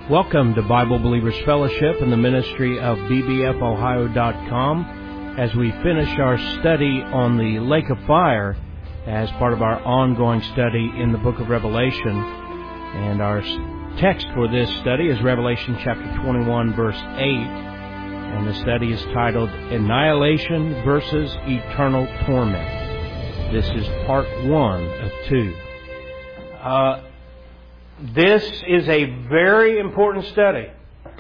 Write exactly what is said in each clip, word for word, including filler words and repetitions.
Welcome to Bible Believers Fellowship and the ministry of B B F Ohio dot com as we finish our study on the lake of fire as part of our ongoing study in the book of Revelation. And our text for this study is Revelation chapter twenty-one, verse eight. And the study is titled Annihilation versus Eternal Torment. This is part one of two. Uh, This is a very important study.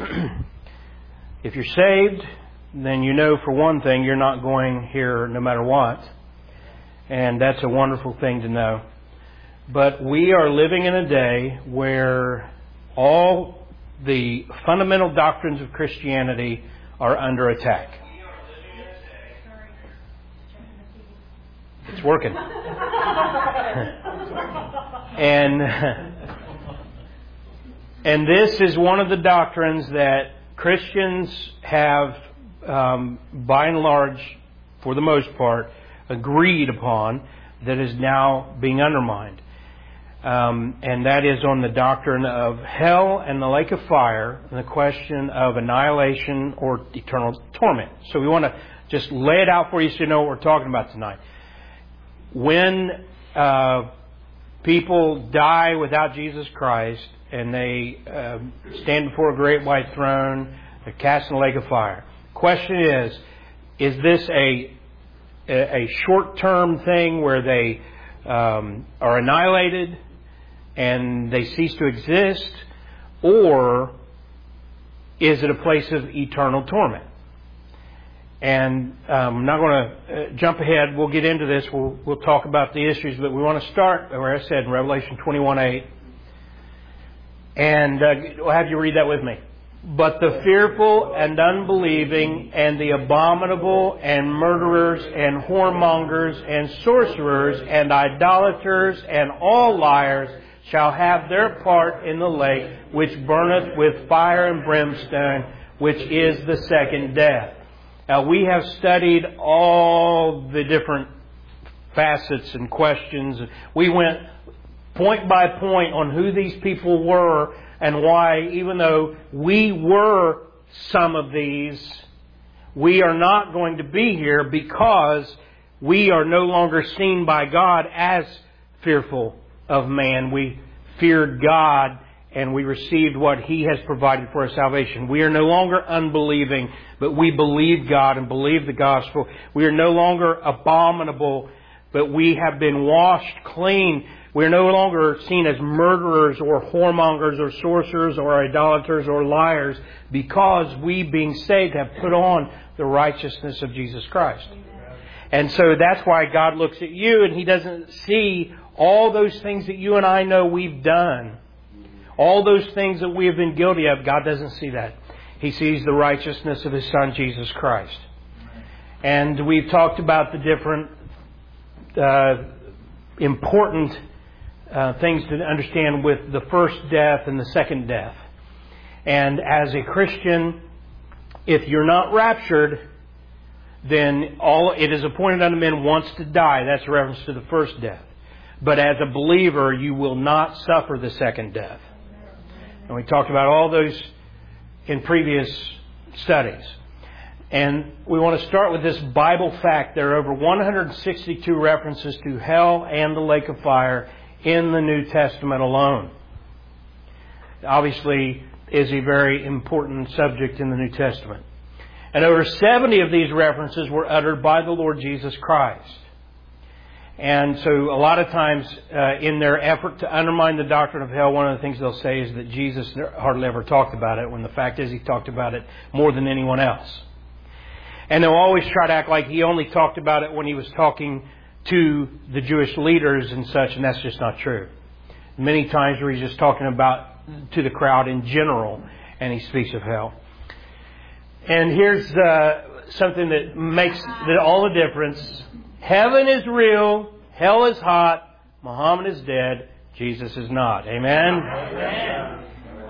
If you're saved, then you know for one thing you're not going here no matter what. And that's a wonderful thing to know. But we are living in a day where all the fundamental doctrines of Christianity are under attack. It's working. and... And this is one of the doctrines that Christians have, um, by and large, for the most part, agreed upon, that is now being undermined. Um, and that is on the doctrine of hell and the lake of fire, and the question of annihilation or eternal torment. So we want to just lay it out for you so you know what we're talking about tonight. When uh, people die without Jesus Christ, and they uh, stand before a great white throne, they're cast in the lake of fire. Question is, is this a a short-term thing where they um, are annihilated and they cease to exist, or is it a place of eternal torment? And um, I'm not going to uh, jump ahead. We'll get into this. We'll, we'll talk about the issues, but we want to start, where I said in Revelation twenty-one eight. And uh, I'll have you read that with me. But the fearful and unbelieving and the abominable and murderers and whoremongers and sorcerers and idolaters and all liars shall have their part in the lake which burneth with fire and brimstone, which is the second death. Now, we have studied all the different facets and questions. We went point by point on who these people were and why, even though we were some of these, we are not going to be here because we are no longer seen by God as fearful of man. We feared God and we received what He has provided for our salvation. We are no longer unbelieving, but we believe God and believe the gospel. We are no longer abominable, but we have been washed clean. We're no longer seen as murderers or whoremongers or sorcerers or idolaters or liars, because we, being saved, have put on the righteousness of Jesus Christ. And so that's why God looks at you and He doesn't see all those things that you and I know we've done. All those things that we have been guilty of, God doesn't see that. He sees the righteousness of His Son, Jesus Christ. And we've talked about the different uh, important Uh, things to understand with the first death and the second death. And as a Christian, if you're not raptured, then all it is appointed unto men once to die. That's a reference to the first death. But as a believer, you will not suffer the second death. And we talked about all those in previous studies. And we want to start with this Bible fact. There are over one hundred sixty-two references to hell and the lake of fire in the New Testament alone. Obviously, is a very important subject in the New Testament. And over seventy of these references were uttered by the Lord Jesus Christ. And so a lot of times uh, in their effort to undermine the doctrine of hell, one of the things they'll say is that Jesus hardly ever talked about it, when the fact is He talked about it more than anyone else. And they'll always try to act like He only talked about it when He was talking to the Jewish leaders and such, and that's just not true. Many times where He's just talking about to the crowd in general, and He speaks of hell. And here's uh, something that makes the, all the difference. Heaven is real, hell is hot, Muhammad is dead, Jesus is not. Amen? Amen.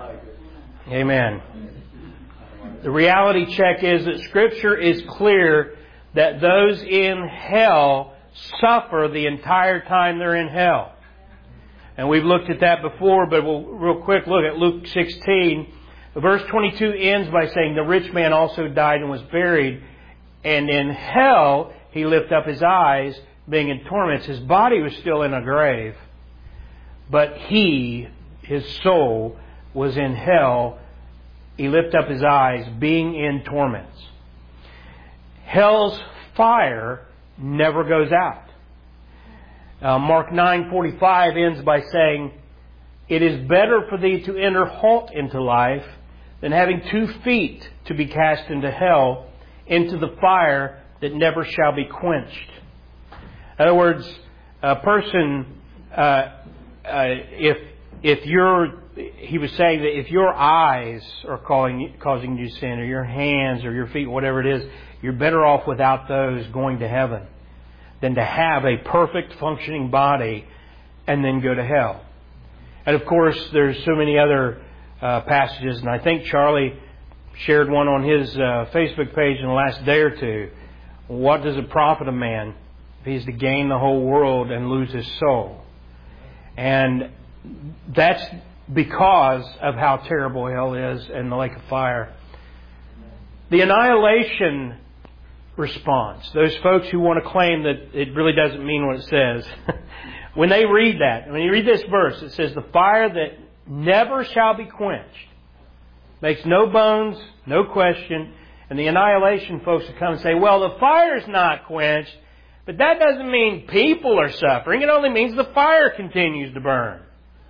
Amen. The reality check is that Scripture is clear that those in hell suffer the entire time they're in hell. And we've looked at that before, but we'll real quick look at Luke sixteen. Verse twenty-two ends by saying, the rich man also died and was buried, and in hell he lifted up his eyes, being in torments. His body was still in a grave, but he, his soul, was in hell. He lifted up his eyes, being in torments. Hell's fire never goes out. Uh, Mark nine forty-five ends by saying, it is better for thee to enter halt into life than having two feet to be cast into hell, into the fire that never shall be quenched. In other words, a person, uh, uh, if if you're, he was saying that if your eyes are calling, causing you sin, or your hands or your feet, whatever it is, you're better off without those going to heaven than to have a perfect functioning body and then go to hell. And of course, there's so many other uh, passages, and I think Charlie shared one on his uh, Facebook page in the last day or two. What does it profit a man if he's to gain the whole world and lose his soul? And that's because of how terrible hell is and the lake of fire. The annihilation response, those folks who want to claim that it really doesn't mean what it says, when they read that, when you read this verse, it says, the fire that never shall be quenched, makes no bones, no question. And the annihilation folks will come and say, well, the fire's not quenched, but that doesn't mean people are suffering. It only means the fire continues to burn.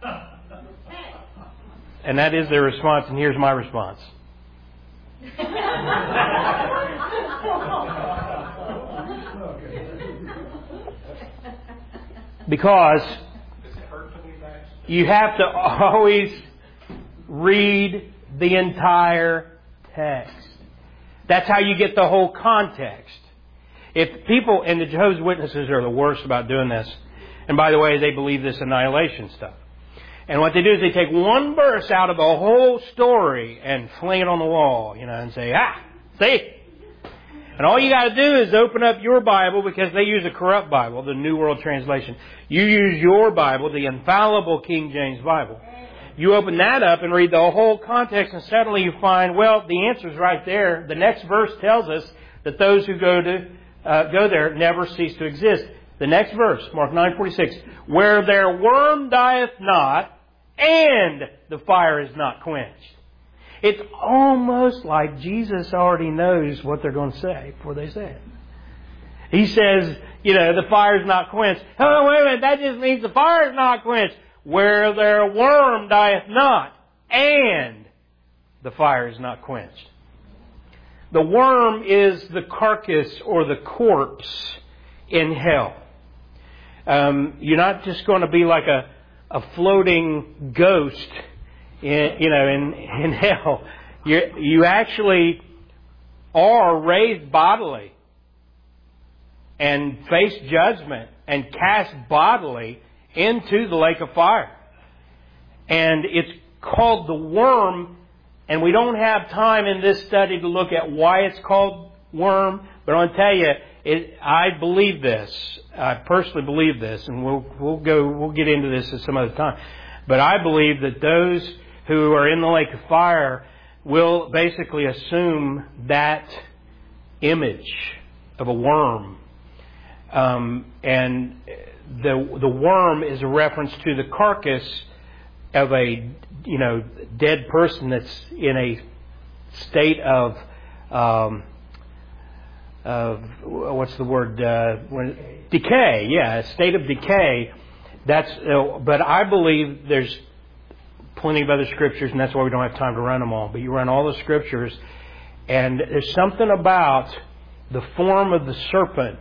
And that is their response, and here's my response. Because you have to always read the entire text. That's how you get the whole context. If people, and the Jehovah's Witnesses are the worst about doing this, and by the way, they believe this annihilation stuff. And what they do is they take one verse out of the whole story and fling it on the wall, you know, and say, ah, see? And all you got to do is open up your Bible, because they use a corrupt Bible, the New World Translation. You use your Bible, the infallible King James Bible. You open that up and read the whole context, and suddenly you find, well, the answer's right there. The next verse tells us that those who go to uh, go there never cease to exist. The next verse, Mark nine forty-six, where their worm dieth not, and the fire is not quenched. It's almost like Jesus already knows what they're going to say before they say it. He says, you know, the fire's not quenched. Oh, wait a minute, that just means the fire's not quenched. Where their worm dieth not, and the fire is not quenched. The worm is the carcass or the corpse in hell. Um, you're not just going to be like a, a floating ghost in, you know, in, in hell. You, you actually are raised bodily and face judgment and cast bodily into the lake of fire. And it's called the worm, and we don't have time in this study to look at why it's called worm, but I'll tell you, it, I believe this. I personally believe this, and we'll we'll go we'll get into this at some other time. But I believe that those who are in the lake of fire will basically assume that image of a worm, um, and the the worm is a reference to the carcass of a you know dead person that's in a state of um, of what's the word uh, when, decay. Yeah, a state of decay. That's uh, but I believe there's plenty of other scriptures, and that's why we don't have time to run them all. But you run all the scriptures, and there's something about the form of the serpent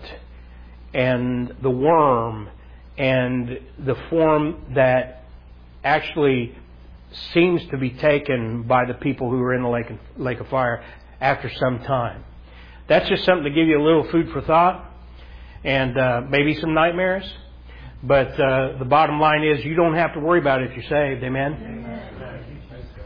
and the worm and the form that actually seems to be taken by the people who are in the lake of, lake of fire after some time. That's just something to give you a little food for thought and uh, maybe some nightmares. But uh, the bottom line is you don't have to worry about it if you're saved. Amen? Amen.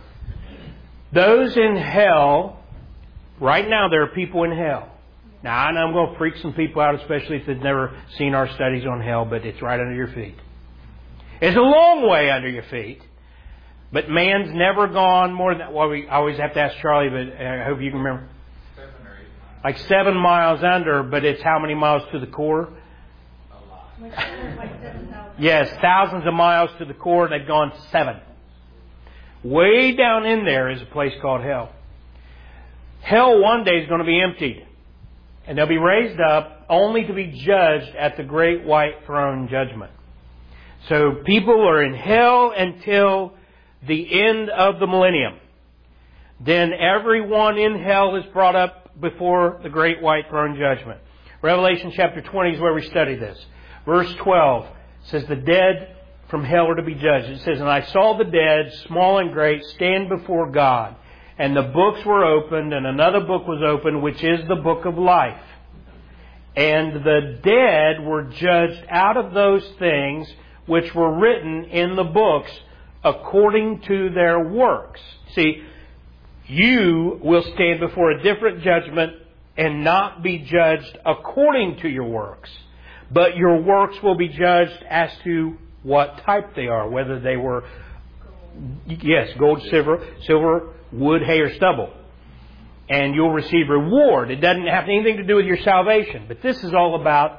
Those in hell, right now there are people in hell. Now I know I'm going to freak some people out, especially if they've never seen our studies on hell, but it's right under your feet. It's a long way under your feet. But man's never gone more than, well, we always have to ask Charlie, but I hope you can remember. Seven or eight miles. Like seven miles under, but it's how many miles to the core? A lot. Yes, thousands of miles to the core, and they've gone seven. Way down in there is a place called hell. Hell one day is going to be emptied. And they'll be raised up only to be judged at the great white throne judgment. So people are in hell until the end of the millennium. Then everyone in hell is brought up before the great white throne judgment. Revelation chapter twenty is where we study this. Verse twelve says the dead from hell are to be judged. It says, and I saw the dead, small and great, stand before God. And the books were opened, and another book was opened, which is the book of life. And the dead were judged out of those things which were written in the books according to their works. See, you will stand before a different judgment and not be judged according to your works. But your works will be judged as to what type they are, whether they were, yes, gold, silver, silver, wood, hay, or stubble. And you'll receive reward. It doesn't have anything to do with your salvation. But this is all about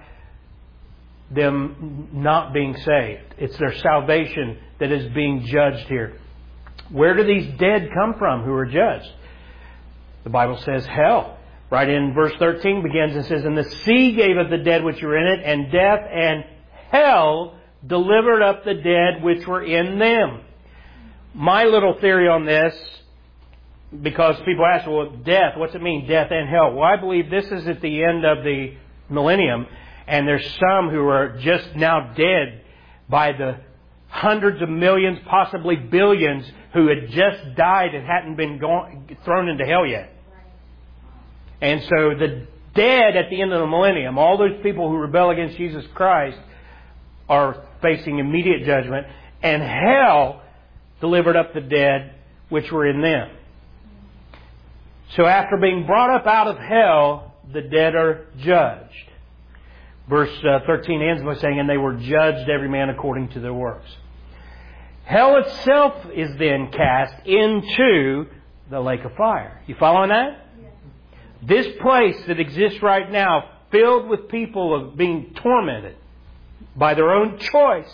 them not being saved. It's their salvation that is being judged here. Where do these dead come from who are judged? The Bible says hell. Right in verse thirteen begins and says, and the sea gave up the dead which were in it, and death and hell delivered up the dead which were in them. My little theory on this, because people ask, well, death, what's it mean, death and hell? Well, I believe this is at the end of the millennium, and there's some who are just now dead by the hundreds of millions, possibly billions, who had just died and hadn't been gone, thrown into hell yet. And so the dead at the end of the millennium, all those people who rebel against Jesus Christ, are facing immediate judgment, and hell delivered up the dead which were in them. So after being brought up out of hell, the dead are judged. Verse uh, thirteen ends by saying, and they were judged every man according to their works. Hell itself is then cast into the lake of fire. You following that? Yes. This place that exists right now, filled with people being tormented by their own choice.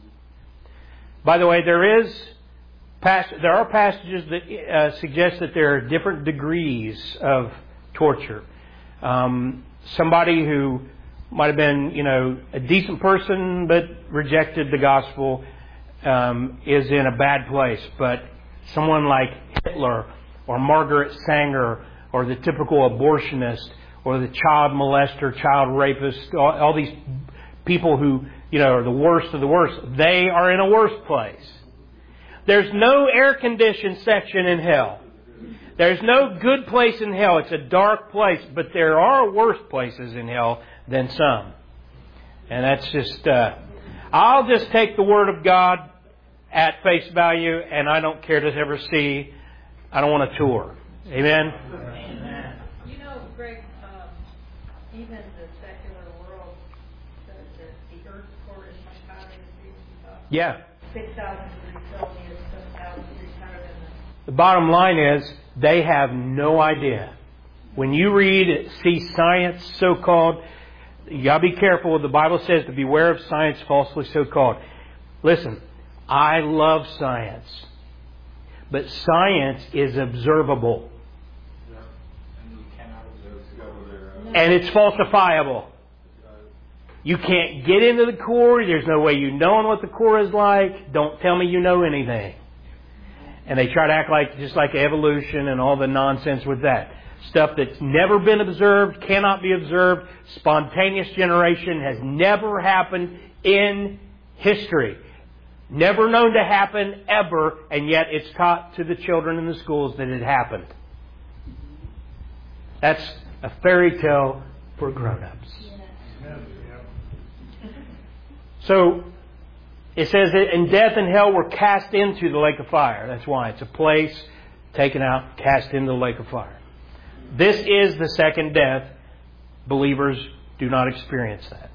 By the way, there is there are passages that uh, suggest that there are different degrees of torture. Um, somebody who might have been, you know, a decent person but rejected the gospel um, is in a bad place. But someone like Hitler or Margaret Sanger or the typical abortionist or the child molester, child rapist, all, all these people who, you know, are the worst of the worst, they are in a worse place. There's no air-conditioned section in hell. There's no good place in hell. It's a dark place. But there are worse places in hell than some. And that's just... Uh, I'll just take the Word of God at face value, and I don't care to ever see... I don't want a tour. Amen? Amen. You know, Greg, um, even the secular world says that the Earth's core is much higher than the uh, Yeah. six thousand degrees Celsius, seven thousand degrees higher than the... The bottom line is, they have no idea. When you read, see science so-called, you got to be careful what the Bible says, to beware of science falsely so-called. Listen, I love science. But science is observable. Yeah. And you cannot observe together. And it's falsifiable. You can't get into the core. There's no way you know what the core is like. Don't tell me you know anything. And they try to act like just like evolution and all the nonsense with that. Stuff that's never been observed, cannot be observed. Spontaneous generation has never happened in history. Never known to happen ever, and yet it's taught to the children in the schools that it happened. That's a fairy tale for grown-ups. So, it says that in death and hell were cast into the lake of fire. That's why. It's a place taken out, cast into the lake of fire. This is the second death. Believers do not experience that.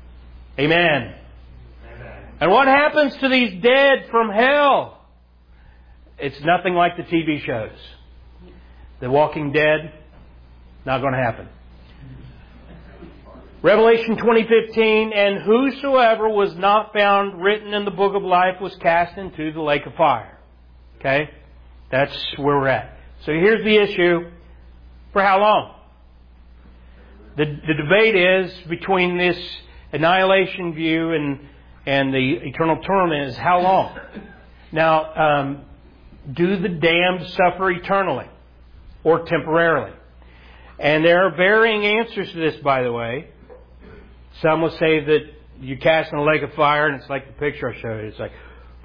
Amen. Amen. And what happens to these dead from hell? It's nothing like the T V shows. The Walking Dead, not going to happen. Revelation twenty fifteen, and whosoever was not found written in the book of life was cast into the lake of fire. Okay? That's where we're at. So here's the issue. For how long? The, the debate is between this annihilation view and, and the eternal torment is how long? Now, um, do the damned suffer eternally or temporarily? And there are varying answers to this, by the way. Some will say that you cast in a lake of fire, and it's like the picture I showed you. It's like,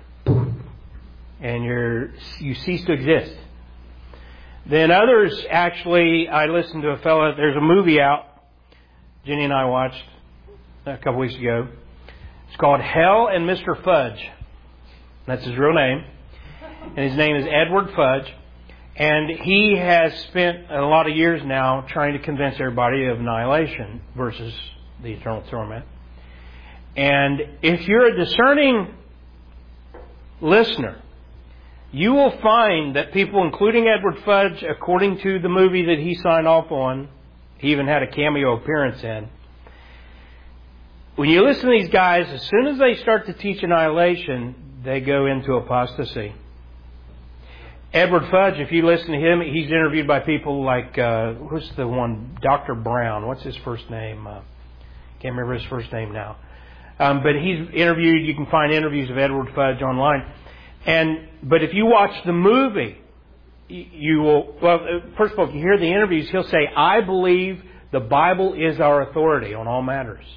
and you're you cease to exist. Then others, actually, I listened to a fellow. There's a movie out. Jenny and I watched a couple weeks ago. It's called Hell and Mister Fudge. That's his real name, and his name is Edward Fudge. And he has spent a lot of years now trying to convince everybody of annihilation versus the eternal torment. And if you're a discerning listener, you will find that people, including Edward Fudge, according to the movie that he signed off on, he even had a cameo appearance in. When you listen to these guys, as soon as they start to teach annihilation, they go into apostasy. Edward Fudge, if you listen to him, he's interviewed by people like, uh, who's the one? Doctor Brown. What's his first name? Uh, can't remember his first name now. Um, but he's interviewed, you can find interviews of Edward Fudge online. And But if you watch the movie, you will, well, first of all, if you hear the interviews, he'll say, I believe the Bible is our authority on all matters.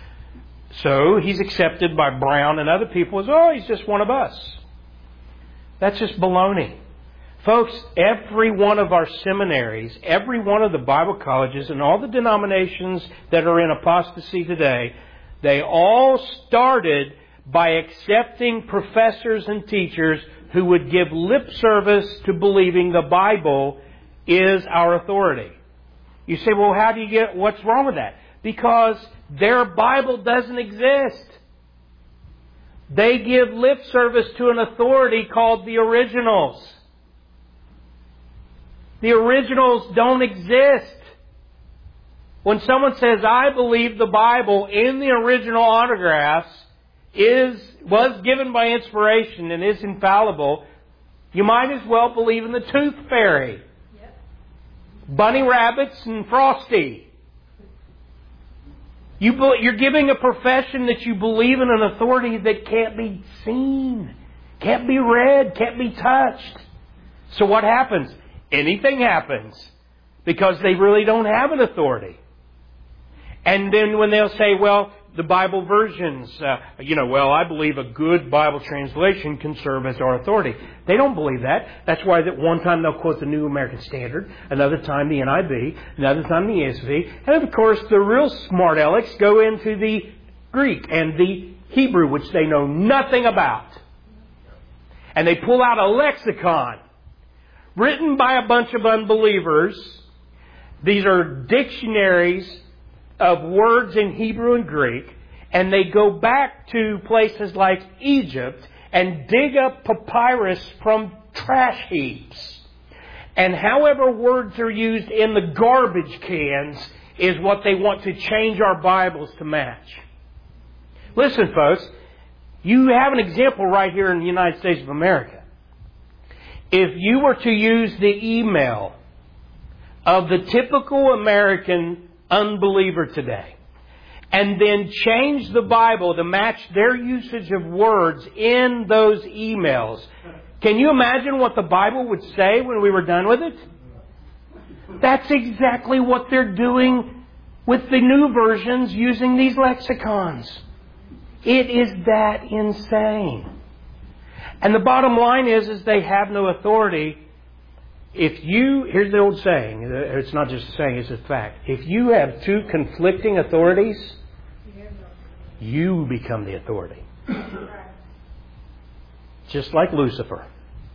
So he's accepted by Brown and other people as, oh, he's just one of us. That's just baloney. Folks, every one of our seminaries, every one of the Bible colleges, and all the denominations that are in apostasy today, they all started by accepting professors and teachers who would give lip service to believing the Bible is our authority. You say, well, how do you get, what's wrong with that? Because their Bible doesn't exist. They give lip service to an authority called the originals. The originals don't exist. When someone says, I believe the Bible in the original autographs is was given by inspiration and is infallible, you might as well believe in the Tooth Fairy. Yep. Bunny Rabbits and Frosty. You, you're giving a profession that you believe in an authority that can't be seen, can't be read, can't be touched. So what happens? Anything happens because they really don't have an authority. And then when they'll say, well, the Bible versions, uh, you know, well, I believe a good Bible translation can serve as our authority. They don't believe that. That's why that one time they'll quote the New American Standard, another time the N I V, another time the E S V, and of course the real smart alecks go into the Greek and the Hebrew, which they know nothing about. And they pull out a lexicon written by a bunch of unbelievers. These are dictionaries of words in Hebrew and Greek, and they go back to places like Egypt and dig up papyrus from trash heaps. And however words are used in the garbage cans is what they want to change our Bibles to match. Listen, folks, you have an example right here in the United States of America. If you were to use the email of the typical American unbeliever today, and then change the Bible to match their usage of words in those emails, can you imagine what the Bible would say when we were done with it? That's exactly what they're doing with the new versions using these lexicons. It is that insane. And the bottom line is, is they have no authority. If you, here's the old saying, it's not just a saying, it's a fact. If you have two conflicting authorities, you become the authority. Just like Lucifer.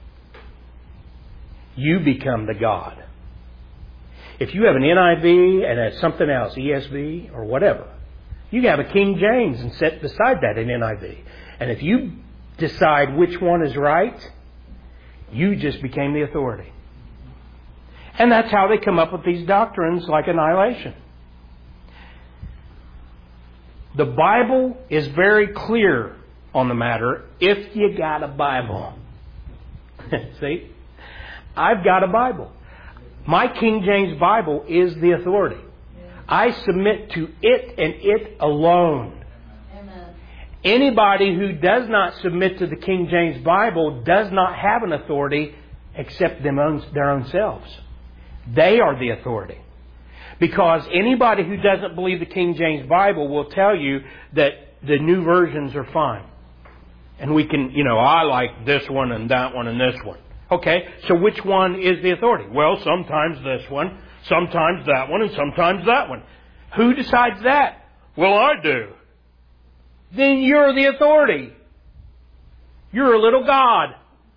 You become the God. If you have an N I V and a something else, E S V or whatever, you can have a King James and set beside that an N I V. And if you decide which one is right, You just became the authority. And that's how they come up with these doctrines like annihilation. The Bible is very clear on the matter if you got a Bible. See? I've got a Bible. My King James Bible is the authority. I submit to it and it alone. Amen. Anybody who does not submit to the King James Bible does not have an authority except them own, their own selves. They are the authority. Because anybody who doesn't believe the King James Bible will tell you that the new versions are fine. And we can, you know, I like this one and that one and this one. Okay, so which one is the authority? Well, sometimes this one, sometimes that one, and sometimes that one. Who decides that? Well, I do. Then you're the authority. You're a little God.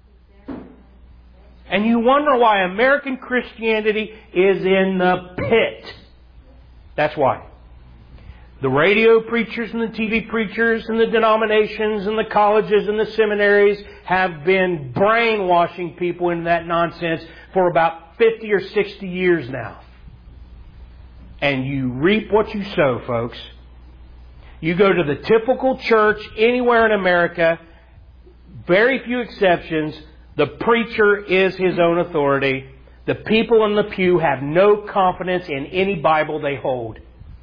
And you wonder why American Christianity is in the pit. That's why. The radio preachers and the T V preachers and the denominations and the colleges and the seminaries have been brainwashing people into that nonsense for about fifty or sixty years now. And you reap what you sow, folks. You go to the typical church anywhere in America, very few exceptions, the preacher is his own authority. The people in the pew have no confidence in any Bible they hold.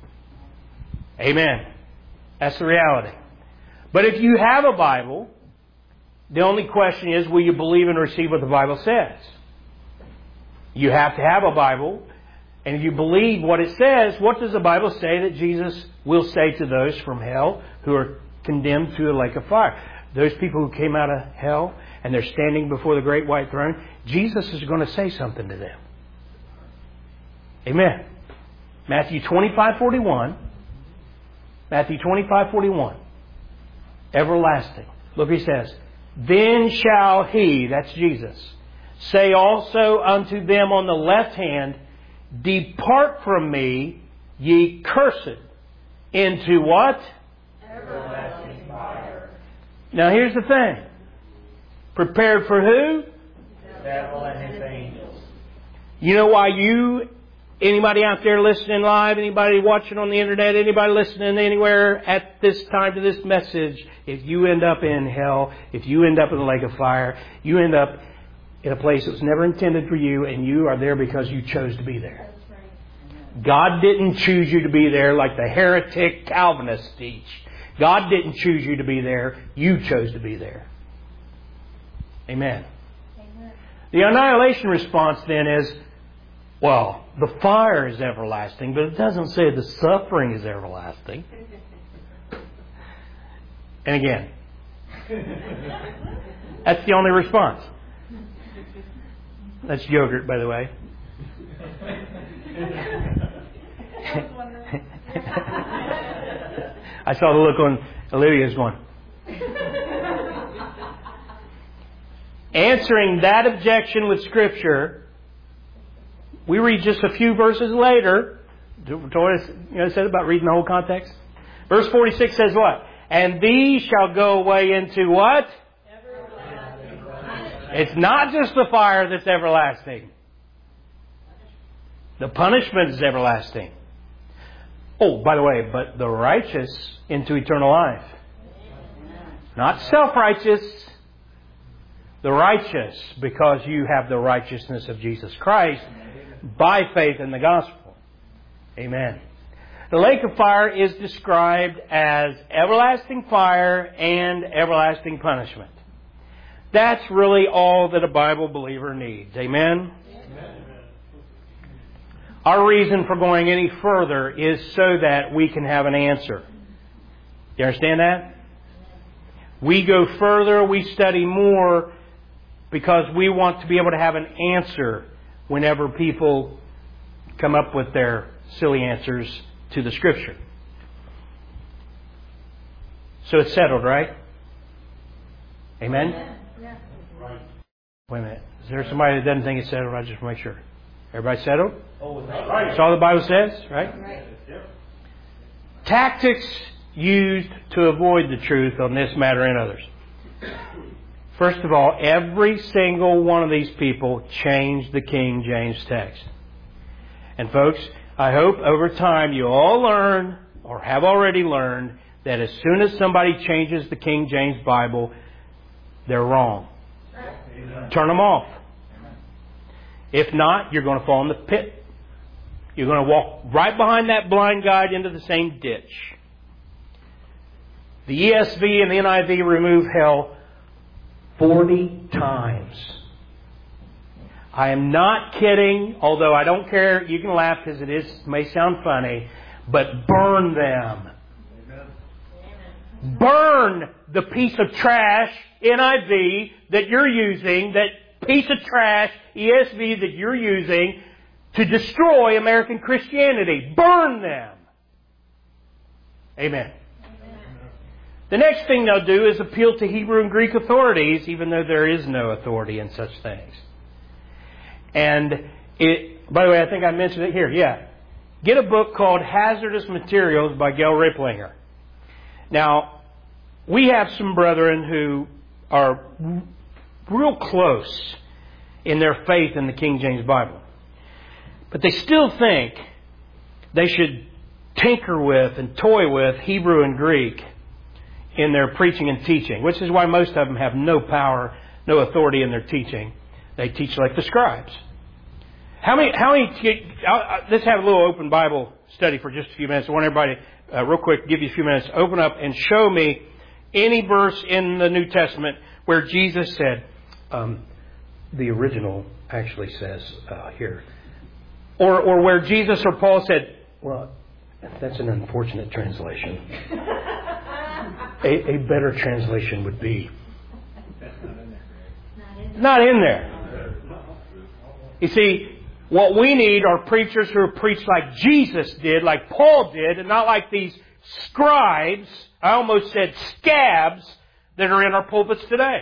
Amen. That's the reality. But if you have a Bible, the only question is, will you believe and receive what the Bible says? You have to have a Bible. And if you believe what it says, what does the Bible say that Jesus will say to those from hell who are condemned to a lake of fire? Those people who came out of hell and they're standing before the great white throne, Jesus is going to say something to them. Amen. Matthew twenty-five forty-one. Matthew twenty-five forty-one. Everlasting. Look what he says. Then shall he, that's Jesus, say also unto them on the left hand, depart from me, ye cursed, into what? Everlasting fire. Now here's the thing. Prepared for who? The devil and his angels. You know why you, anybody out there listening live, anybody watching on the internet, anybody listening anywhere at this time to this message, if you end up in hell, if you end up in the lake of fire, you end up in a place that was never intended for you, and you are there because you chose to be there. God didn't choose you to be there like the heretic Calvinists teach. God didn't choose you to be there. You chose to be there. Amen. Amen. The annihilation response then is, well, the fire is everlasting, but it doesn't say the suffering is everlasting. And again, that's the only response. That's yogurt, by the way. I saw the look on Olivia's going. Answering that objection with Scripture, we read just a few verses later. Do you know what I said about reading the whole context? Verse forty-six says what? And these shall go away into what? Everlasting. It's not just the fire that's everlasting. The punishment is everlasting. Oh, by the way, but the righteous into eternal life. Not self-righteous. The righteous, because you have the righteousness of Jesus Christ by faith in the gospel. Amen. The lake of fire is described as everlasting fire and everlasting punishment. That's really all that a Bible believer needs. Amen? Amen. Our reason for going any further is so that we can have an answer. You understand that? We go further, we study more, because we want to be able to have an answer whenever people come up with their silly answers to the Scripture. So it's settled, right? Amen? Yeah. Right. Wait a minute. Is there somebody that doesn't think it's settled? I just want to make sure. Everybody settled? Oh, that's right. That's all the Bible says, right? Right. Tactics used to avoid the truth on this matter and others. First of all, every single one of these people changed the King James text. And folks, I hope over time you all learn, or have already learned, that as soon as somebody changes the King James Bible, they're wrong. Amen. Turn them off. Amen. If not, you're going to fall in the pit. You're going to walk right behind that blind guide into the same ditch. The E S V and the N I V remove hell forty times. I am not kidding, although I don't care. You can laugh because it is may sound funny, but burn them. Amen. Burn the piece of trash N I V that you're using, that piece of trash E S V that you're using to destroy American Christianity. Burn them. Amen. The next thing they'll do is appeal to Hebrew and Greek authorities, even though there is no authority in such things. And it, by the way, I think I mentioned it here. Yeah. Get a book called Hazardous Materials by Gail Riplinger. Now, we have some brethren who are real close in their faith in the King James Bible. But they still think they should tinker with and toy with Hebrew and Greek in their preaching and teaching, which is why most of them have no power, no authority in their teaching. They teach like the scribes. How many, how many, I'll, let's have a little open Bible study for just a few minutes. I want everybody, uh, real quick, give you a few minutes, open up and show me any verse in the New Testament where Jesus said, um, the original actually says uh, here, or, or where Jesus or Paul said, well, that's an unfortunate translation. A, a better translation would be not in there. You see, what we need are preachers who preach like Jesus did, like Paul did, and not like these scribes, I almost said scabs, that are in our pulpits today.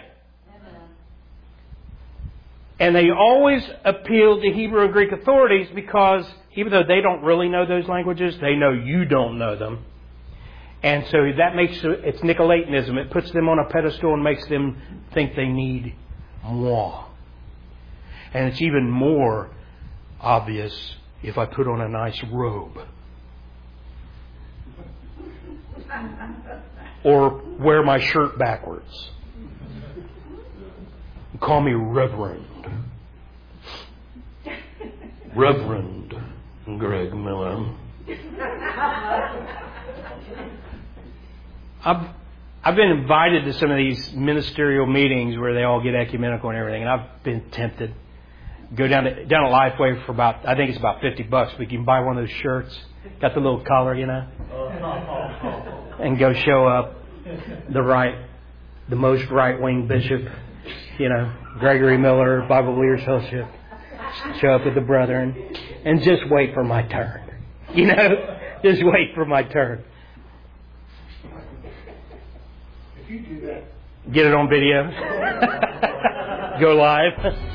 And they always appeal to Hebrew and Greek authorities because even though they don't really know those languages, they know you don't know them. And so that makes it's Nicolaitanism. It puts them on a pedestal and makes them think they need more. And it's even more obvious if I put on a nice robe. Or wear my shirt backwards. Call me Reverend. Reverend Greg Miller. I've I've been invited to some of these ministerial meetings where they all get ecumenical and everything, and I've been tempted. Go down to down at Lifeway for about I think it's about fifty bucks, but you can buy one of those shirts, got the little collar, you know, and go show up the right, the most right wing bishop, you know, Gregory Miller, Bible Believers Fellowship. Show up with the brethren and just wait for my turn. You know, just wait for my turn. If you do that, get it on video. Go live.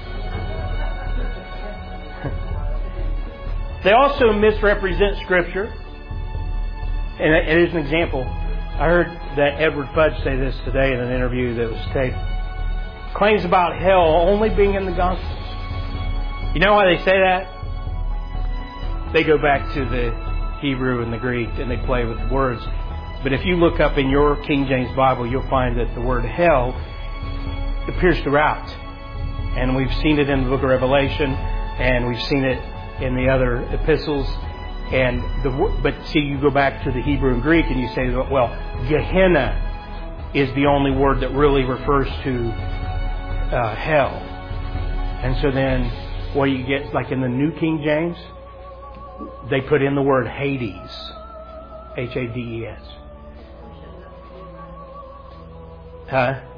They also misrepresent Scripture. And it is an example. I heard that Edward Fudge say this today in an interview that was taped. Claims about hell only being in the Gospels. You know why they say that? They go back to the Hebrew and the Greek and they play with words. But if you look up in your King James Bible, you'll find that the word hell appears throughout. And we've seen it in the book of Revelation, and we've seen it in the other epistles. And the but see, you go back to the Hebrew and Greek, and you say, well, Gehenna is the only word that really refers to uh, hell. And so then, what you get, like in the New King James, they put in the word Hades, H A D E S. Huh?